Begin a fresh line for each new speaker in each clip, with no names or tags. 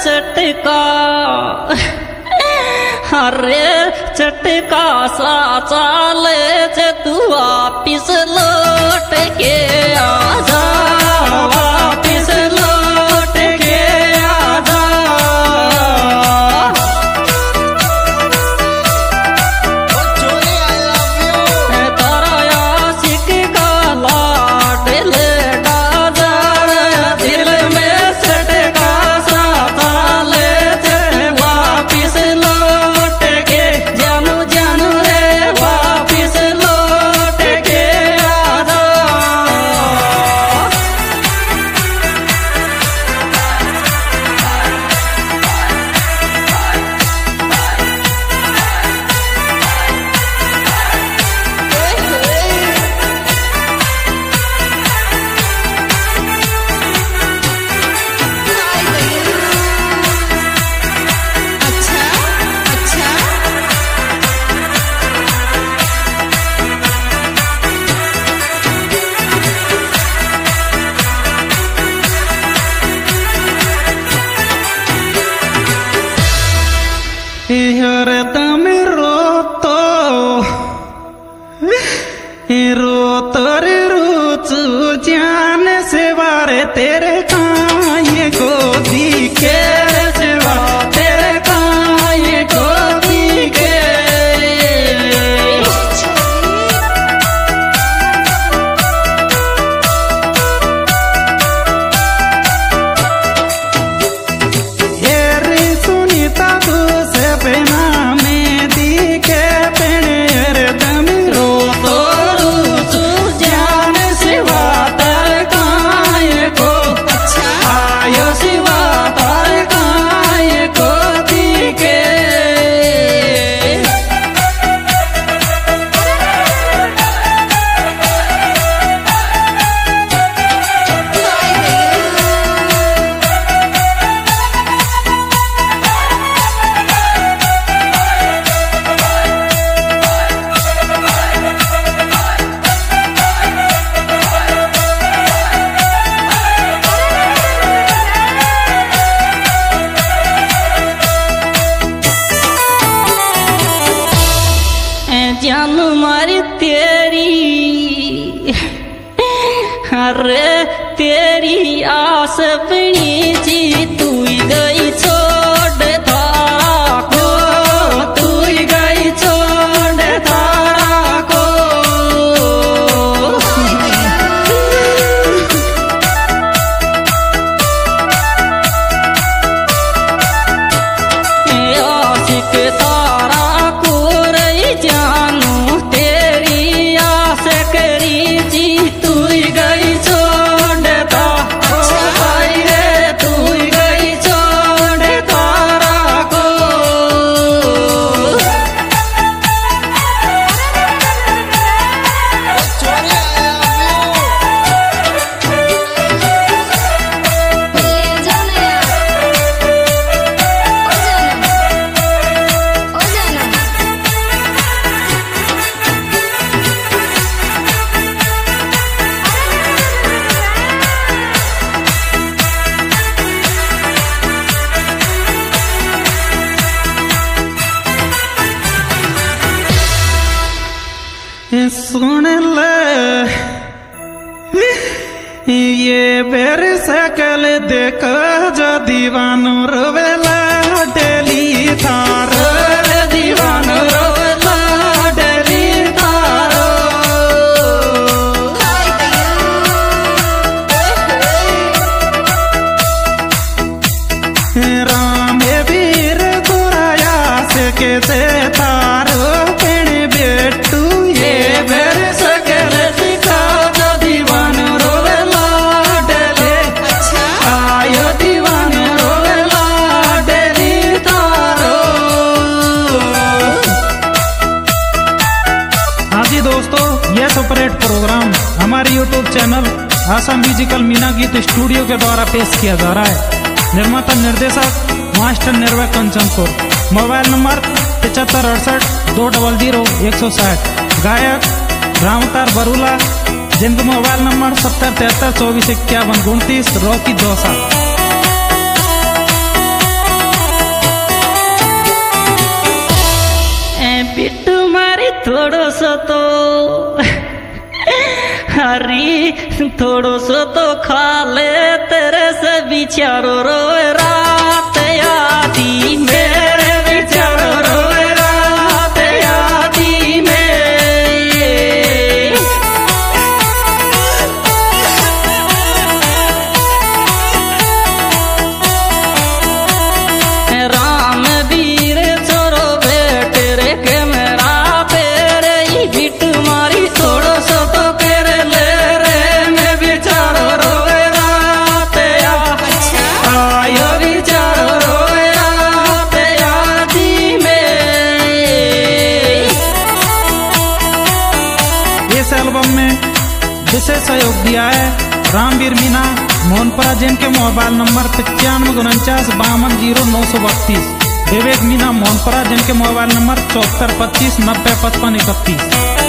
चटका अरे चटका सा चाले से तू वापिस लौट के आजा, वापिस लौट के आजा। तारा आशिक का लाड ले डाजा, दिल में चटका सा चाले से वापिस लौट के जानू जानू रे वापिस लौट के आजा।
Ihre tami roto, rotu जाने से वारे तेरे काये गोदी के सिवा तेरे काये गोदी के। येरी सुनीता तू से बिना में दी के पेड़ दमी
रोतो रूसू जान सिवा तर काये को आयो सिवा तर काये को दिखे। जान मारी तेरी अरे तेरी आस बनी जी तू गई छोड़ तारा को, तू गई छोड़ तारा को। आशिक तारा को रही जानू तेरी आस करी जी तू गई छोड़ता भाई रे, तू गई छोड़ तारा को।
सुन ले ये बेर सकल देख जो दीवानो रोवेला डेली तार,
दीवानो रोवेला डेली तारो।
राम वीर दुराया से के से तारो पेड़ बेटू ये बेर सकल दिखा जो दीवानो रोवेला डेली आयो दीवानो रोवेला डेली तारो। हाँ जी दोस्तों, यह सुपरहिट प्रोग्राम हमारे YouTube channel Assam musical Meena Geet studio के द्वारा पेश किया जा रहा है। निर्माता निर्देशक master Nirbhay Kanchanpur. Mobile number 7568-200-160। गायक रामतार बरूला, जिनका mobile number 7073245129, Rocky Dausa.
Bittu मारी थोड़ो सो तो हरी थोड़ो सो तो खा ले तेरे से बिचारो रोए रात यादी मेरे बिचारो रोए रात यादी में राम वीर छोरो बेटे रे के मेरा तेरे ही बिट मारी थोड़ो सो तो कर ले रे मैं बिचारो रोए रात आयो बिचारो रोए रात यादी में।
इस एल्बम में विशेष सहयोग दिया है रामवीर मीना मोहनपुरा, जिनके मोबाइल नंबर 9549520932। विवेक मीना मोहनपुरा, जिनके मोबाइल नंबर 7425905531।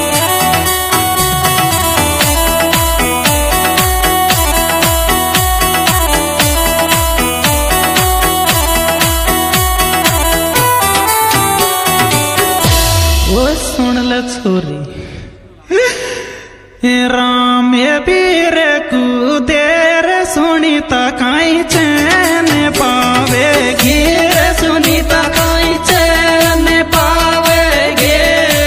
वो सुन ले छोरी
राम वीर कुदेर सुनीता काई चैन पावेगी
सुनीता कोई चैन पावेगे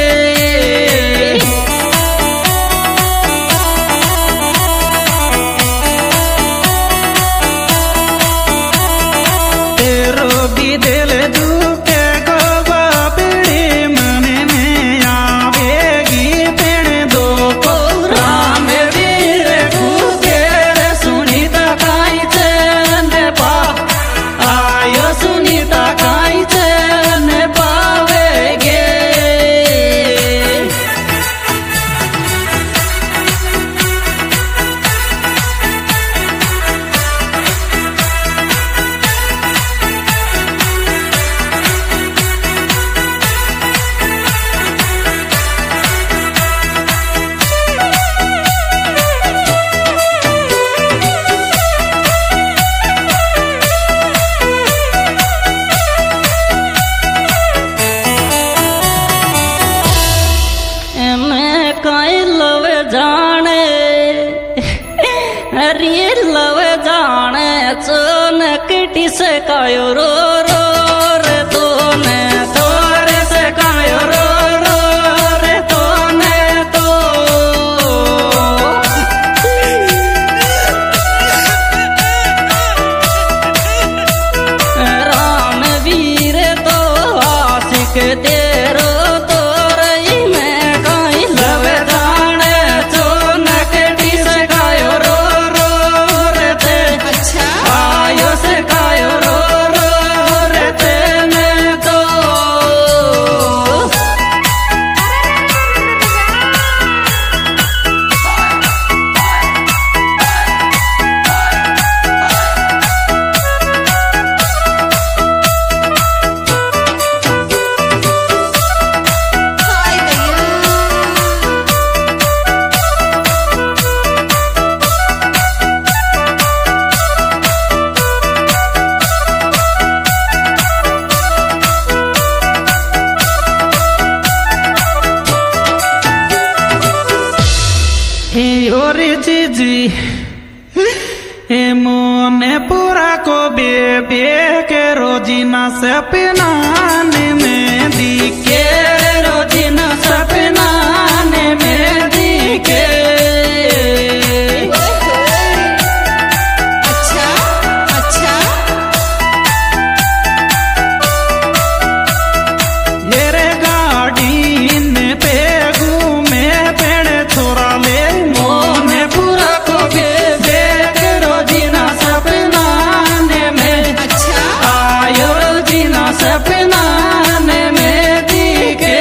तेरो भी दिल दुखे गो बाबड़ी मन में आवेगी पेड़ दो को
राम वीर कुदेर सुनीता काई चैन पा आयो सुनीता काई चैन पावेगे। मैं काई लव जाने अरे लव जाने चोनकटी से कायो रो रो रे तोने तोरे से कायो रो रो रे तोने तो राम वीर तो आशिक तेरो
जी मोने पूरा को बेबे के रोजीना सपनाने में दिखे
रोजीना सपनाने में दिखे
अच्छा अच्छा
ये रे गाड़ी ने पे घूमे पेड़ छोरा ले
मोने पूरा को बेबे के रोजीना सपनाने में
अच्छा
आयो रोजीना सपनाने में दिखे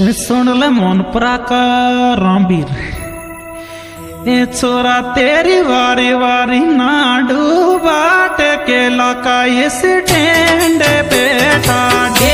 सुन ले मोनपुरा का रामवीर, ए छोरा तेरी वारी वारी ना डूबा टेके लका इस टेंडे बेटा